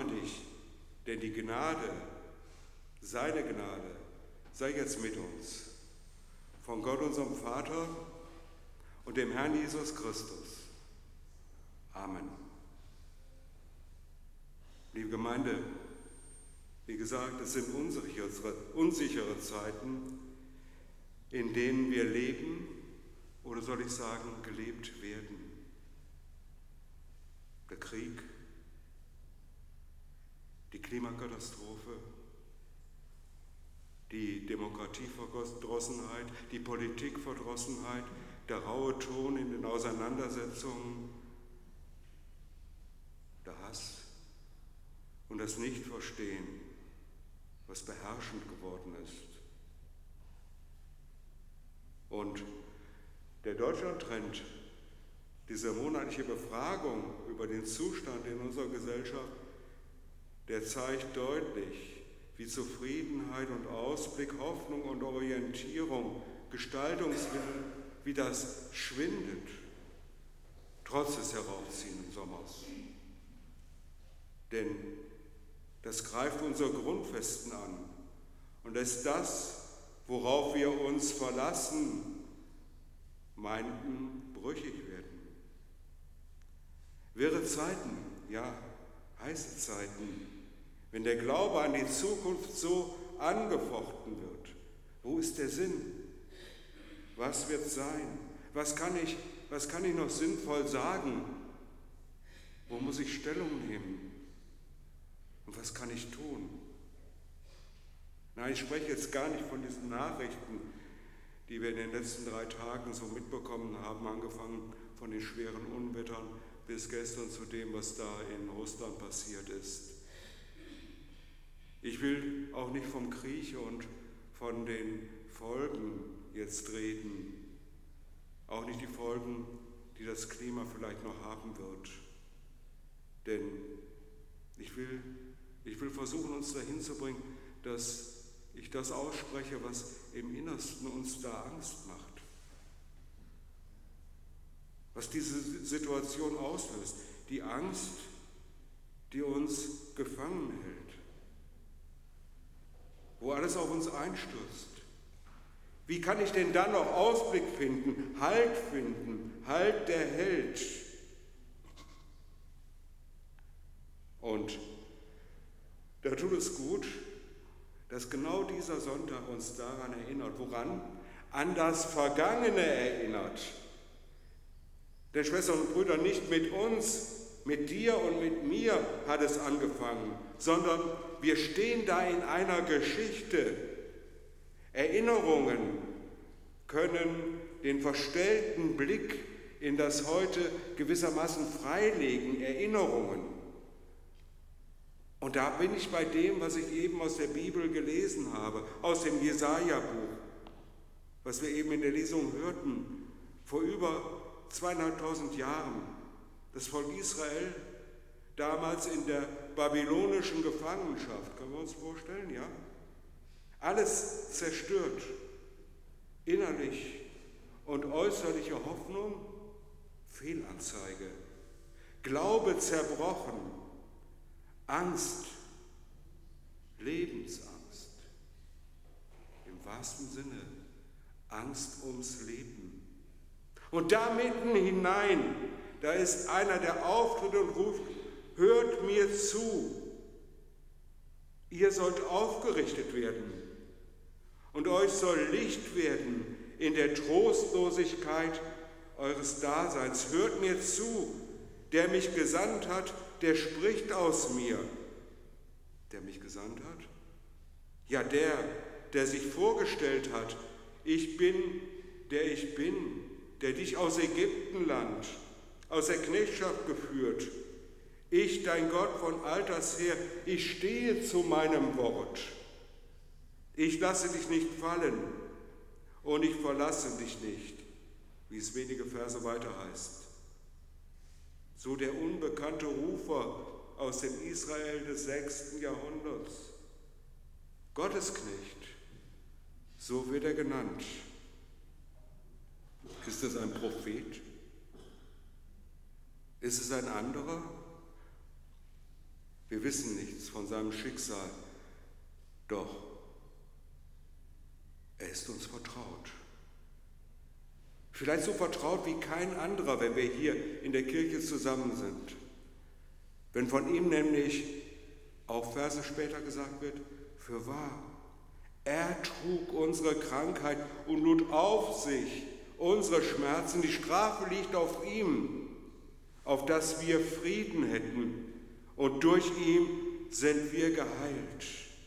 erbarme dich, denn die Gnade, seine Gnade, sei jetzt mit uns, von Gott unserem Vater und dem Herrn Jesus Christus. Amen. Liebe Gemeinde, wie gesagt, es sind unsichere Zeiten, in denen wir leben, oder soll ich sagen, gelebt werden. Der Krieg, die Klimakatastrophe, die Demokratieverdrossenheit, die Politikverdrossenheit, der raue Ton in den Auseinandersetzungen, der Hass und das Nichtverstehen, was beherrschend geworden ist. Und der Deutschland-Trend, diese monatliche Befragung über den Zustand in unserer Gesellschaft, der zeigt deutlich, wie Zufriedenheit und Ausblick, Hoffnung und Orientierung, Gestaltungswille, wie das schwindet, trotz des heraufziehenden Sommers. Denn das greift unsere Grundfesten an und lässt das, worauf wir uns verlassen, meinten, brüchig werden. Wirre Zeiten, ja, heiße Zeiten, wenn der Glaube an die Zukunft so angefochten wird. Wo ist der Sinn? Was wird sein? Was kann ich noch sinnvoll sagen? Wo muss ich Stellung nehmen? Und was kann ich tun? Nein, ich spreche jetzt gar nicht von diesen Nachrichten, die wir in den letzten 3 Tagen so mitbekommen haben, angefangen von den schweren Unwettern bis gestern zu dem, was da in Russland passiert ist. Ich will auch nicht vom Krieg und von den Folgen jetzt reden, auch nicht die Folgen, die das Klima vielleicht noch haben wird. Denn ich will versuchen, uns dahin zu bringen, dass ich das ausspreche, was im Innersten uns da Angst macht. Was diese Situation auslöst, die Angst, die uns gefangen hält, wo alles auf uns einstürzt. Wie kann ich denn dann noch Ausblick finden, Halt der hält? Und da tut es gut, dass genau dieser Sonntag uns daran erinnert. Woran? An das Vergangene erinnert. Denn Schwestern und Brüder, nicht mit uns, mit dir und mit mir hat es angefangen, sondern wir stehen da in einer Geschichte. Erinnerungen können den verstellten Blick in das Heute gewissermaßen freilegen, Erinnerungen. Und da bin ich bei dem, was ich eben aus der Bibel gelesen habe, aus dem Jesaja-Buch, was wir eben in der Lesung hörten, vor über 2500 Jahren. Das Volk Israel, damals in der babylonischen Gefangenschaft, können wir uns vorstellen, ja? Alles zerstört, innerlich und äußerliche Hoffnung, Fehlanzeige, Glaube zerbrochen, Angst, Lebensangst, im wahrsten Sinne Angst ums Leben. Und da mitten hinein, da ist einer, der auftritt und ruft, hört mir zu, ihr sollt aufgerichtet werden und euch soll Licht werden in der Trostlosigkeit eures Daseins. Hört mir zu, der mich gesandt hat, der spricht aus mir. Der mich gesandt hat? Ja, der sich vorgestellt hat, ich bin, der dich aus Ägyptenland, aus der Knechtschaft geführt. Ich, dein Gott von alters her, ich stehe zu meinem Wort. Ich lasse dich nicht fallen und ich verlasse dich nicht, wie es wenige Verse weiter heißt. So der unbekannte Rufer aus dem Israel des 6. Jahrhunderts. Gottesknecht, so wird er genannt. Ist es ein Prophet? Ist es ein anderer? Wir wissen nichts von seinem Schicksal, doch er ist uns vertraut. Vielleicht so vertraut wie kein anderer, wenn wir hier in der Kirche zusammen sind. Wenn von ihm nämlich, auch Verse später gesagt wird, fürwahr, er trug unsere Krankheit und lud auf sich unsere Schmerzen. Die Strafe liegt auf ihm, auf dass wir Frieden hätten. Und durch ihn sind wir geheilt.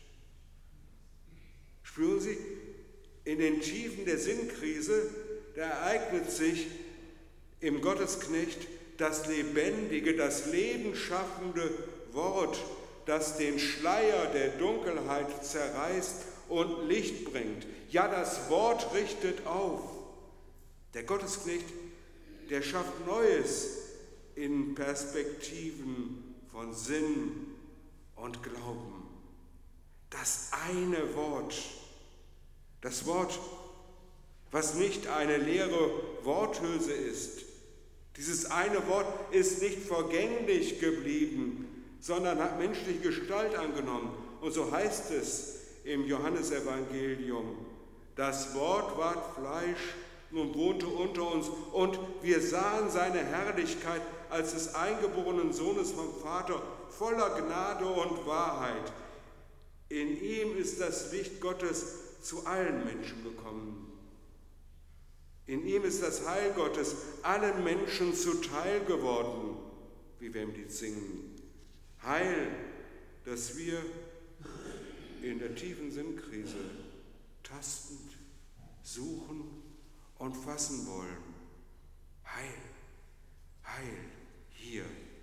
Spüren Sie, in den Tiefen der Sinnkrise, da ereignet sich im Gottesknecht das lebendige, das lebensschaffende Wort, das den Schleier der Dunkelheit zerreißt und Licht bringt. Ja, das Wort richtet auf. Der Gottesknecht, der schafft Neues in Perspektiven von Sinn und Glauben. Das eine Wort, das Wort, was nicht eine leere Worthülse ist. Dieses eine Wort ist nicht vergänglich geblieben, sondern hat menschliche Gestalt angenommen. Und so heißt es im Johannesevangelium: Das Wort ward Fleisch und wohnte unter uns, und wir sahen seine Herrlichkeit als des eingeborenen Sohnes vom Vater, voller Gnade und Wahrheit. In ihm ist das Licht Gottes zu allen Menschen gekommen. In ihm ist das Heil Gottes allen Menschen zuteil geworden, wie wir im Lied singen. Heil, das wir in der tiefen Sinnkrise tastend suchen und fassen wollen. Heil, Heil hier.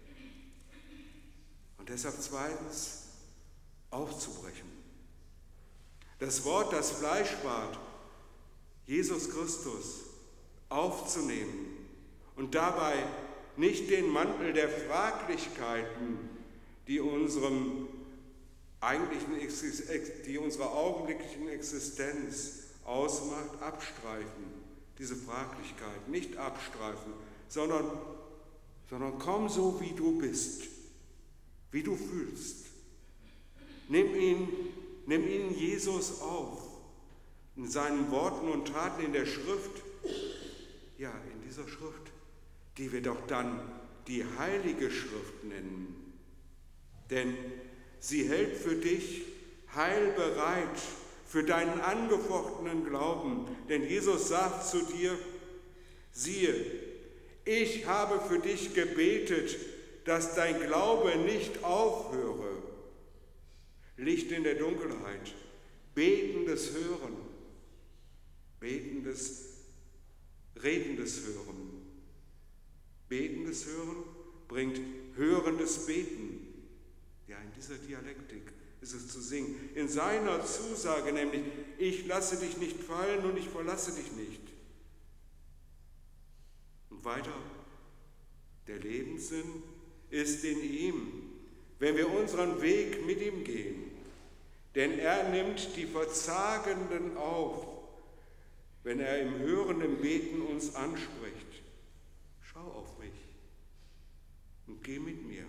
Und deshalb zweitens aufzubrechen. Das Wort, das Fleisch ward, Jesus Christus, aufzunehmen und dabei nicht den Mantel der Fraglichkeiten, die unsere augenblicklichen Existenz ausmacht, abstreifen. Diese Fraglichkeit nicht abstreifen, sondern komm so, wie du bist, wie du fühlst. Nimm ihn Jesus auf, in seinen Worten und Taten in der Schrift, ja, in dieser Schrift, die wir doch dann die Heilige Schrift nennen. Denn sie hält für dich Heil bereit, für deinen angefochtenen Glauben. Denn Jesus sagt zu dir: Siehe, ich habe für dich gebetet, dass dein Glaube nicht aufhöre. Licht in der Dunkelheit, betendes Hören, redendes Hören. Betendes Hören bringt hörendes Beten. Ja, in dieser Dialektik ist es zu singen. In seiner Zusage nämlich: Ich lasse dich nicht fallen und ich verlasse dich nicht. Und weiter: Der Lebenssinn ist in ihm, wenn wir unseren Weg mit ihm gehen. Denn er nimmt die Verzagenden auf, wenn er im hörenden Beten uns anspricht. Schau auf mich und geh mit mir.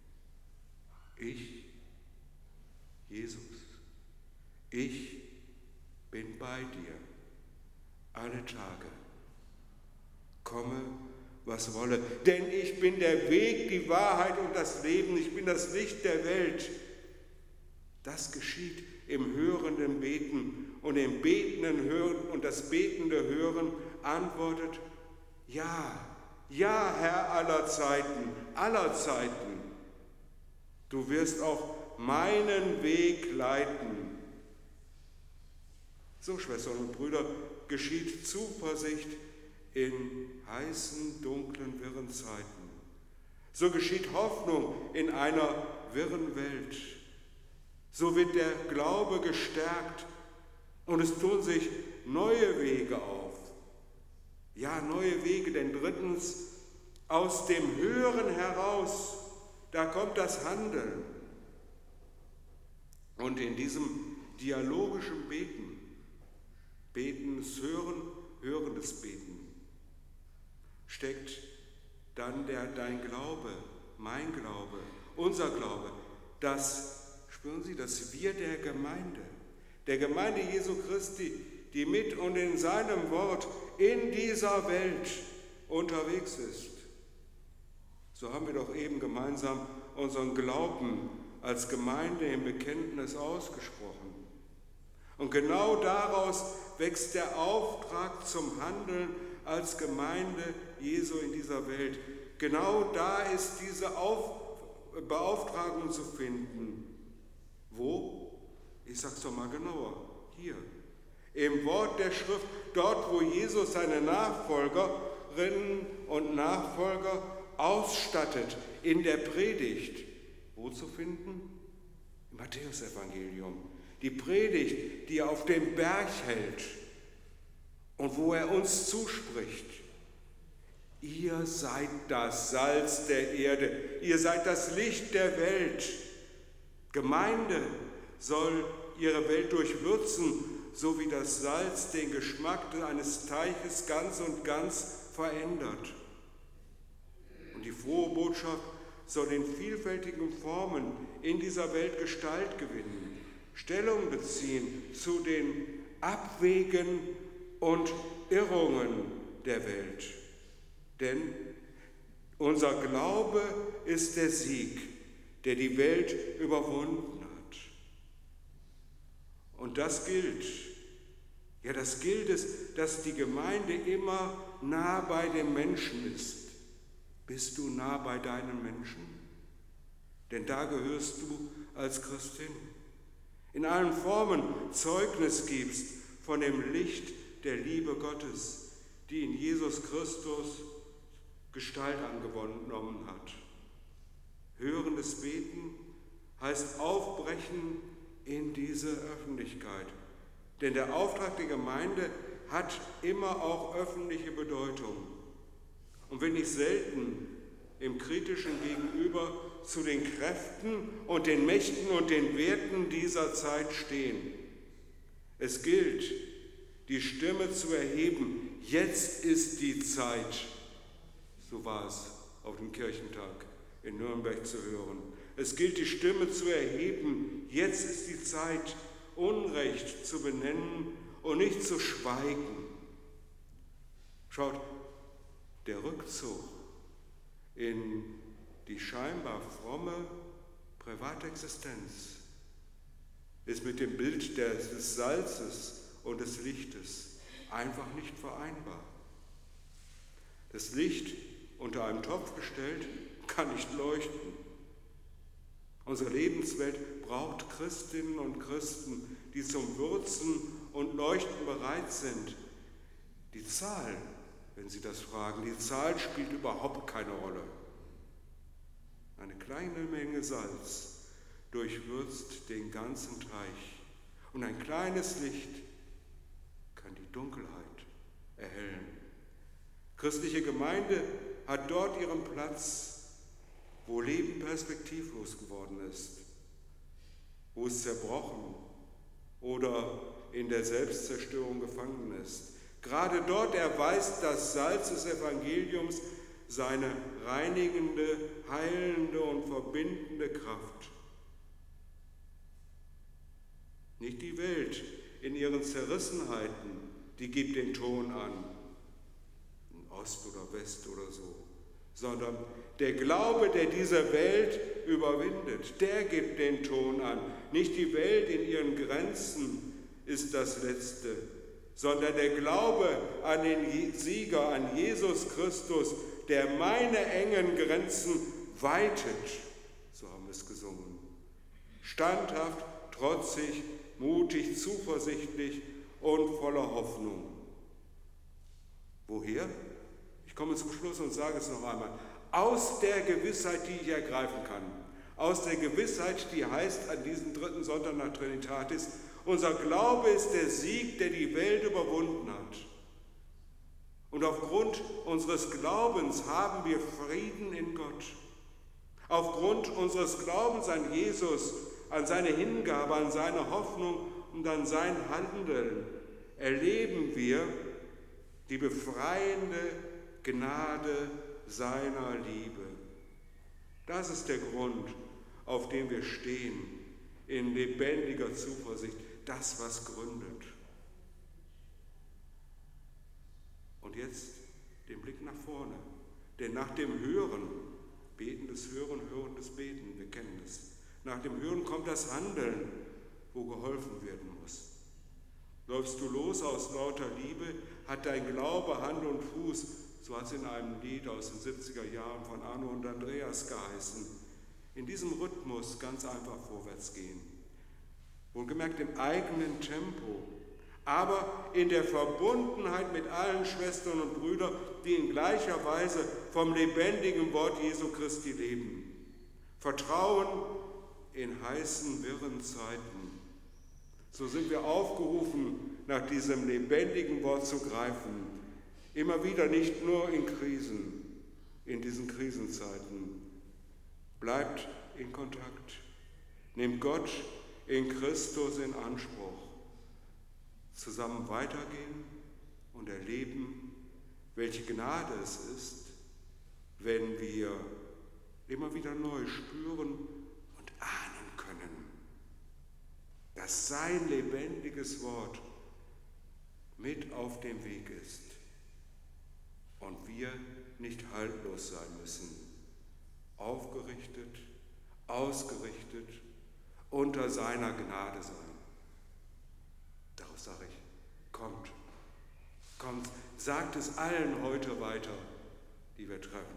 Ich, Jesus, ich bin bei dir alle Tage. Komme, was wolle, denn ich bin der Weg, die Wahrheit und das Leben, ich bin das Licht der Welt. Das geschieht im hörenden Beten, und im betenden Hören und das betende Hören antwortet: Ja, ja, Herr aller Zeiten, du wirst auch meinen Weg leiten. So, Schwestern und Brüder, geschieht Zuversicht in heißen, dunklen, wirren Zeiten. So geschieht Hoffnung in einer wirren Welt. So wird der Glaube gestärkt und es tun sich neue Wege auf. Ja, neue Wege, denn drittens, aus dem Hören heraus, da kommt das Handeln. Und in diesem dialogischen Beten, betendes Hören, hörendes Beten, steckt dann dein Glaube, mein Glaube, unser Glaube spüren Sie, dass wir der Gemeinde Jesu Christi, die mit und in seinem Wort in dieser Welt unterwegs ist. So haben wir doch eben gemeinsam unseren Glauben als Gemeinde im Bekenntnis ausgesprochen. Und genau daraus wächst der Auftrag zum Handeln als Gemeinde Jesu in dieser Welt. Genau da ist diese Beauftragung zu finden. Wo? Ich sage es doch mal genauer. Hier. Im Wort der Schrift, dort, wo Jesus seine Nachfolgerinnen und Nachfolger ausstattet, in der Predigt. Wo zu finden? Im Matthäusevangelium. Die Predigt, die er auf dem Berg hält und wo er uns zuspricht. Ihr seid das Salz der Erde, ihr seid das Licht der Welt. Gemeinde soll ihre Welt durchwürzen, so wie das Salz den Geschmack eines Teiches ganz und ganz verändert. Und die frohe Botschaft soll in vielfältigen Formen in dieser Welt Gestalt gewinnen, Stellung beziehen zu den Abwegen und Irrungen der Welt. Denn unser Glaube ist der Sieg, der die Welt überwunden hat. Und das gilt es, dass die Gemeinde immer nah bei dem Menschen ist. Bist du nah bei deinen Menschen? Denn da gehörst du als Christin. In allen Formen Zeugnis gibst von dem Licht der Liebe Gottes, die in Jesus Christus Gestalt angenommen hat. Hörendes Beten heißt Aufbrechen in diese Öffentlichkeit. Denn der Auftrag der Gemeinde hat immer auch öffentliche Bedeutung. Und wenn nicht selten im kritischen Gegenüber zu den Kräften und den Mächten und den Werten dieser Zeit stehen. Es gilt, die Stimme zu erheben. Jetzt ist die Zeit. So war es auf dem Kirchentag in Nürnberg zu hören. Es gilt, die Stimme zu erheben. Jetzt ist die Zeit, Unrecht zu benennen und nicht zu schweigen. Schaut, der Rückzug in die scheinbar fromme Privatexistenz ist mit dem Bild des Salzes und des Lichtes einfach nicht vereinbar. Das Licht unter einem Topf gestellt kann nicht leuchten. Unsere Lebenswelt braucht Christinnen und Christen, die zum Würzen und Leuchten bereit sind. Die Zahl, wenn Sie das fragen, die Zahl spielt überhaupt keine Rolle. Eine kleine Menge Salz durchwürzt den ganzen Teich und ein kleines Licht kann die Dunkelheit erhellen. Christliche Gemeinde hat dort ihren Platz, wo Leben perspektivlos geworden ist, wo es zerbrochen oder in der Selbstzerstörung gefangen ist. Gerade dort erweist das Salz des Evangeliums seine reinigende, heilende und verbindende Kraft. Nicht die Welt in ihren Zerrissenheiten, die gibt den Ton an, Ost oder West oder so, sondern der Glaube, der diese Welt überwindet, der gibt den Ton an. Nicht die Welt in ihren Grenzen ist das Letzte, sondern der Glaube an den Sieger, an Jesus Christus, der meine engen Grenzen weitet, so haben wir es gesungen. Standhaft, trotzig, mutig, zuversichtlich und voller Hoffnung. Woher? Ich komme zum Schluss und sage es noch einmal. Aus der Gewissheit, die ich ergreifen kann. Aus der Gewissheit, die heißt an diesem 3. Sonntag nach Trinitatis, unser Glaube ist der Sieg, der die Welt überwunden hat. Und aufgrund unseres Glaubens haben wir Frieden in Gott. Aufgrund unseres Glaubens an Jesus, an seine Hingabe, an seine Hoffnung und an sein Handeln erleben wir die befreiende Gnade seiner Liebe. Das ist der Grund, auf dem wir stehen, in lebendiger Zuversicht, das, was gründet. Und jetzt den Blick nach vorne, denn nach dem Hören, betendes Hören, hörendes Beten, wir kennen das, nach dem Hören kommt das Handeln, wo geholfen werden muss. Läufst du los aus lauter Liebe, hat dein Glaube Hand und Fuß, so hat es in einem Lied aus den 70er Jahren von Arno und Andreas geheißen. In diesem Rhythmus ganz einfach vorwärts gehen. Wohlgemerkt im eigenen Tempo, aber in der Verbundenheit mit allen Schwestern und Brüdern, die in gleicher Weise vom lebendigen Wort Jesu Christi leben. Vertrauen in heißen, wirren Zeiten. So sind wir aufgerufen, nach diesem lebendigen Wort zu greifen. Immer wieder, nicht nur in Krisen, in diesen Krisenzeiten. Bleibt in Kontakt. Nehmt Gott in Christus in Anspruch. Zusammen weitergehen und erleben, welche Gnade es ist, wenn wir immer wieder neu spüren und ahnen können, dass sein lebendiges Wort mit auf dem Weg ist und wir nicht haltlos sein müssen, aufgerichtet, ausgerichtet, unter seiner Gnade sein. Daraus sage ich, kommt, kommt, sagt es allen heute weiter, die wir treffen.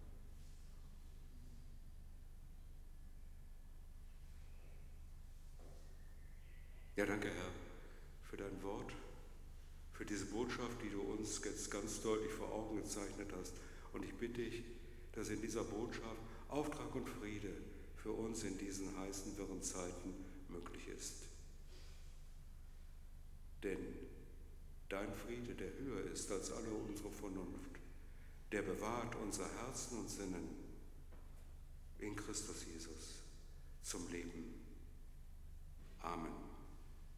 Ja, danke, Herr, für dein Wort, für diese Botschaft, die du uns jetzt ganz deutlich vor Augen gezeichnet hast. Und ich bitte dich, dass in dieser Botschaft Auftrag und Friede für uns in diesen heißen, wirren Zeiten möglich ist. Denn dein Friede, der höher ist als alle unsere Vernunft, der bewahrt unsere Herzen und Sinnen in Christus Jesus zum Leben